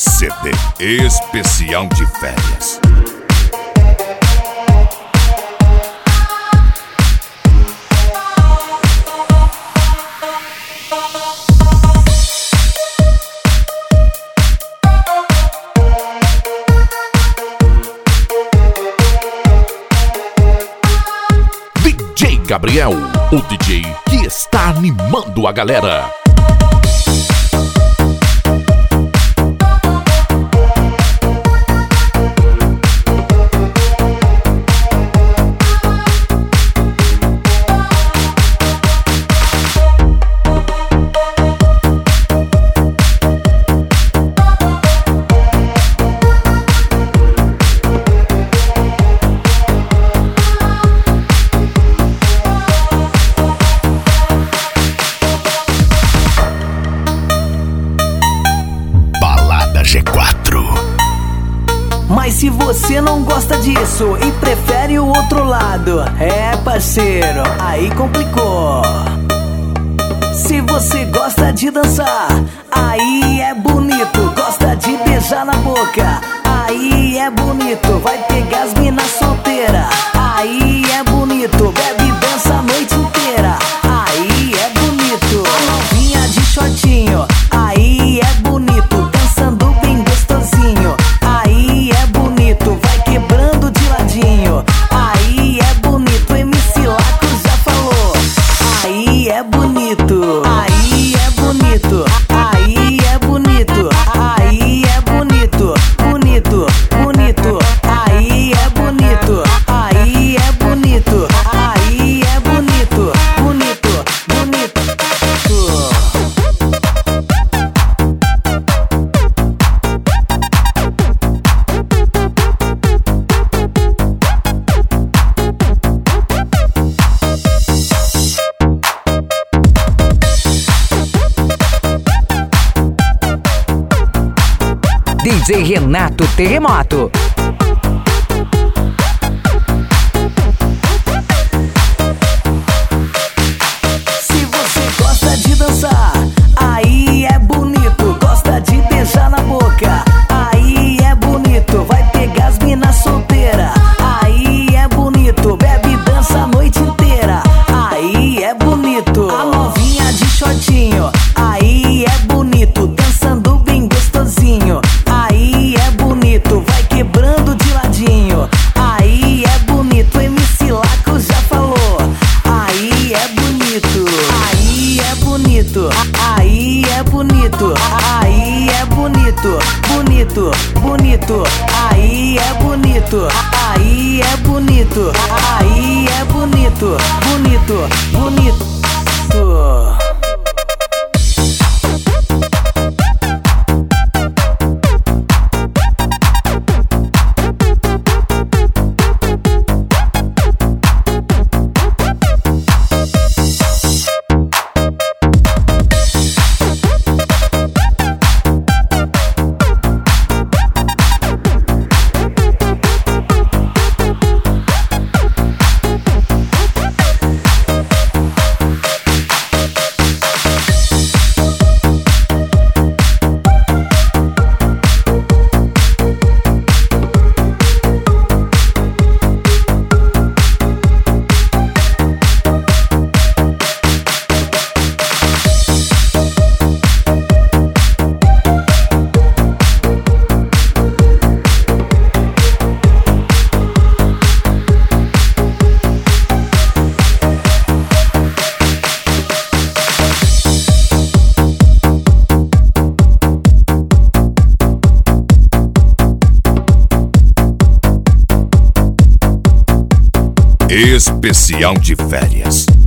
CD especial de férias. DJ Gabriel, o DJ que está animando a galera. Mas se você não gosta disso e prefere o outro lado, parceiro, aí complicou. Se você gosta de dançar, aí é bonito. Gosta de beijar na boca, aí é bonito. Vai pegar as minas solteiras, aí é bonito. Bebe e dança a noite inteira, aí é bonito. A novinha de shortinho, aí é bonito. Dançando bem gostosinho, aí é bonito. Vai quebrando de ladinho, aí é bonito. MC Laco já falou, aí é bonito. Aí é bonito, aí é bonito. Aí é bonito, bonito, bonito. Aí é bonito, aí é bonito. Aí é bonito, bonito, bonito. DJ Renato Terremoto. Se você gosta de dançar, aí é bonito. Gosta de beijar na boca, aí é bonito. Vai pegar as minas solteiras, aí é bonito. Bebe e dança a noite inteira, aí é bonito. A novinha de shortinho, aí é bonito. Dançando bem gostosinho, aí é bonito. Vai quebrando de ladinho, aí é bonito. MC Laco já falou, aí é bonito. Aí é bonito, aí é bonito. Aí é bonito, bonito, bonito. Aí é bonito, aí é bonito. Aí é bonito, bonito, bonito. Especial de férias.